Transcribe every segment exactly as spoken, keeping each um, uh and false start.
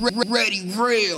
Ready, real.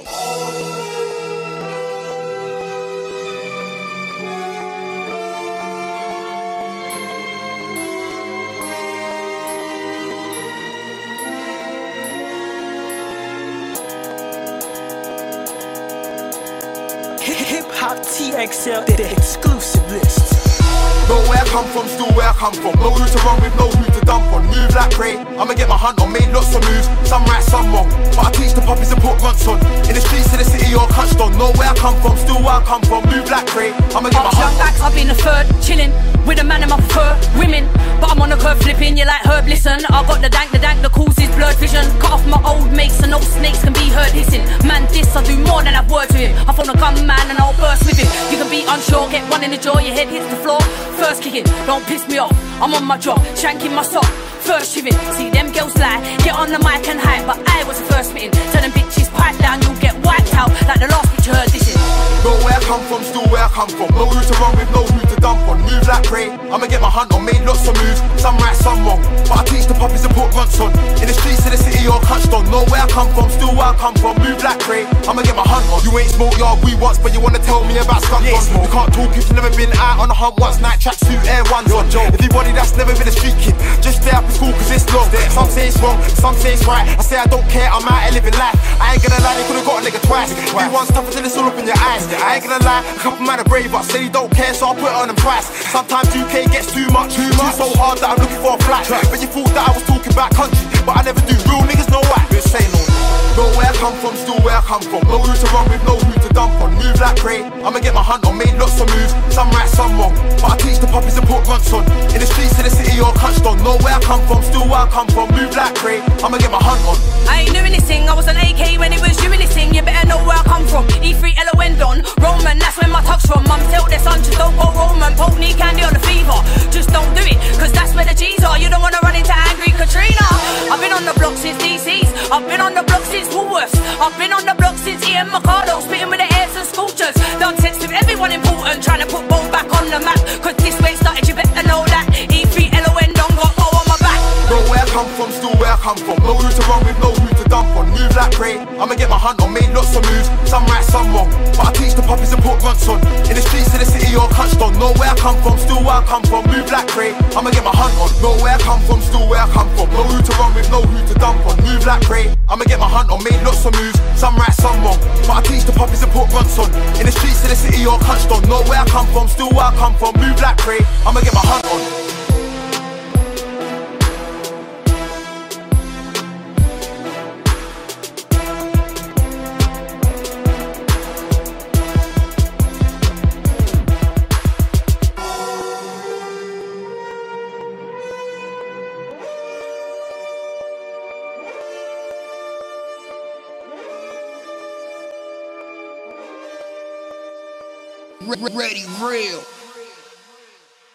Hip Hop T X L, the exclusive list. Know where I come from, still where I come from. Know who to run with, know who to dump on. Move like Ray, I'ma get my hunt on. Made lots of moves, some right, some wrong, but I teach the puppies to put runts on. In the streets of the city you're clutched on. Know where I come from, still where I come from. Move like Ray, I'ma get my hunt on. I've been a third, chilling with a man in my prefer women, but I'm on the curve flipping, you like Herb, listen. I got the dank, the dank, the causes blurred vision. Cut off my old mates so no snakes can be heard hissing. Man, this I do more than I've words with him. I phone a gun man and I'll burst with him. You can be unsure, get one in the jaw, your head hits the floor. First kicking, don't piss me off, I'm on my job, shanking my sock. First shiving, see them girls lie, get on the mic and hide, but I was the first meeting. Tell them bitches pipe down, you'll get wiped out like the last bitch you heard this is. Know where I come from, still where I come from. Know who to run with, know who to dump on. Move like Ray, I'ma get my hunt on. Made lots of moves, some right, some wrong, but I teach the puppies to put runts on. In the streets of the city you're clutched on. Know where I come from, still where I come from. Move like Ray, I'ma get my hunt on. You ain't smoked yard we once, but you wanna tell me about skunk yeah, on. You can't talk if you've never been out on a hunt once. Night tracksuit, air ones on. Everybody that's never been a street kid, just stay up in school cause it's long. Some say it's wrong, some say it's right. I say I don't care, I'm out here living life. I ain't gonna lie, they could've got a nigga twice. You once tough until it's all up in your eyes. I ain't gonna lie, a couple man are brave, but say you don't care, so I'll put it on them twice. Sometimes U K gets too much, too much, so hard that I'm looking for a flat. But you thought that I was talking about country, but I never do. Real niggas know why. Bitch say no. Know where I come from, still where I come from. Know who to run with, know who to dump on. Move like Ray, I'ma get my hunt on. Made lots of moves, some right, some wrong, but I teach the puppies to put runts on. In the streets of the city you're clutched on. Know where I come from, still where I come from. Move like Ray, I'ma get my hunt on. I ain't doing this thing, I was an A K when it was doing this thing. You better know where I come from. E three L O N Don, Roman, that's where my tug's from. Mum tell their son just don't go Roman. Poke knee candy on the fever, just don't do it, cause that's where the G's are. You don't wanna run into angry Katrina. I've been on the block since D C's, I've been on the block since Woolworths, I've been on the block since Ian Mercado, spitting with the airs and sculptures. Done sex with everyone important, trying to put Bone back on the map, cause this way started, you better know that. E three L O N Don got O on my back. Know where I come from, still where I come from. Know who to run with, know who to dump on. Move like Ray, I'ma get my hunt on. Made lots of moves, some right, some wrong, but I teach the puppies to put runts on. In the streets of the city you're clutched on. Know where I come from, still where I come from. Move like Ray, I'ma get my hunt on. Know where I come from, still where I come from. Know who to run with, know who to dump on. Move like Ray, I'ma get my hunt on. Made lots of moves, some right, some wrong, but I teach the puppies to put runts on. In the streets of the city you're clutched on. Know where I come from, still where I come from. Move like Ray, I'ma get my hunt on. Ready, real.